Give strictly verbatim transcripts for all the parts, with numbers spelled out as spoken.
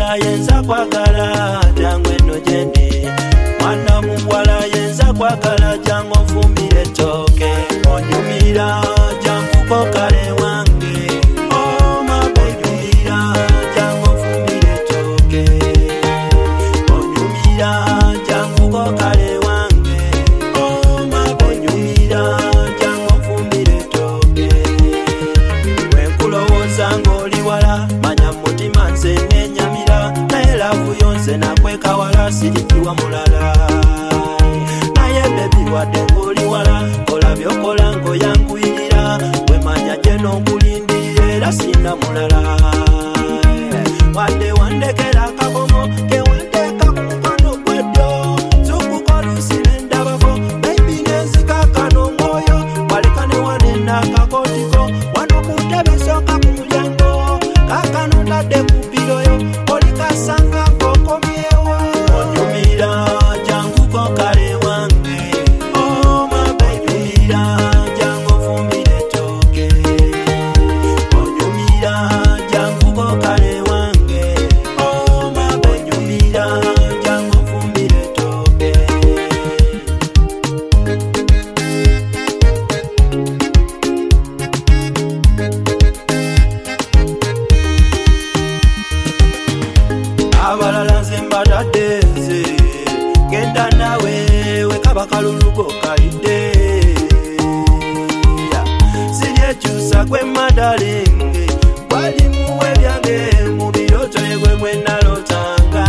muwala yenza kwagala jangu eno gyendi, mwana muwala yenza kwagala jangu nfumbire ettooke. Onyumira jangu kokale wange, oh my baby, onyumira jangu nfumbire ettooke. Onyumira jangu kokale wange, oh my baby, onyumira jangu nfumbire ettooke. Wenkulowooza ng'oli wala manya mutima nze nenyamira, naye laavu yonse nakweka wala sirikiwa mulala. Naye bebi wadde ng'oli wala kola byokola ng'oyanguyirira, wemanya gye n'okulindirira era sina mulala. Wadde wandekera akakomo ke wanteeka ku mukono gweddyo, zukukolusire ndabako baby nenzika kano mwoyo, waleka ne wanena akakootiko wano ku ntebe sooka ku mulyango, kaakano ntadde ku biroyo olikasanga ng'okomyewo. Onyumira jangu kokale wange, oh my baby, onyumira jangu nfumbire ettooke. Onyumira jangu kokale wange, oh my baby, onyumira jangu nfumbire ettooke. Abalala nze mbatadde nze, genda nawe wekaba kalulugo kalidde. Siryekyusa gwe madalinge, walimu ebyange mu birooto yegwe gwe nalotanga.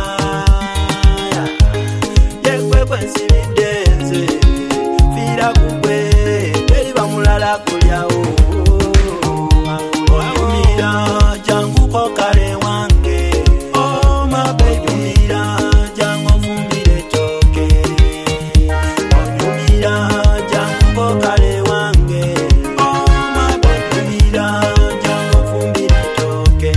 Yegwe gwe nsibidde nze, fiira ku gwe teriba mulala kulyawo. Onyumira jangu kokale wange, oh my baby, onyumira jangu nfumbire ettooke. Onyumira jangu kokale wange, oh my baby, onyumira jangu nfumbire ettooke.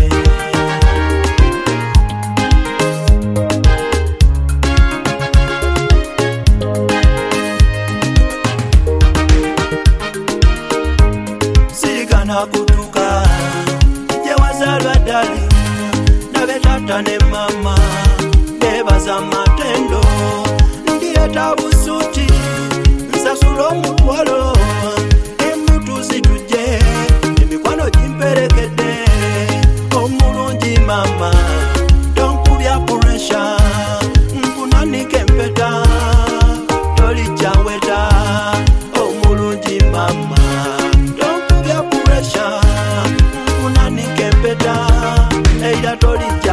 Sirigana kutuuka gye wazaalwa ddali, nabe taata ne mama beebaza matendo, ndireeta busuuti nsasula omutwalo, emutuusi tujje emikwano gimperekedde. Omulungi mama tonkubya puresha, nkunanika empeta tolijjaweta. Omulungi mama tonkubya puresha, nkunanika empeta era tolijja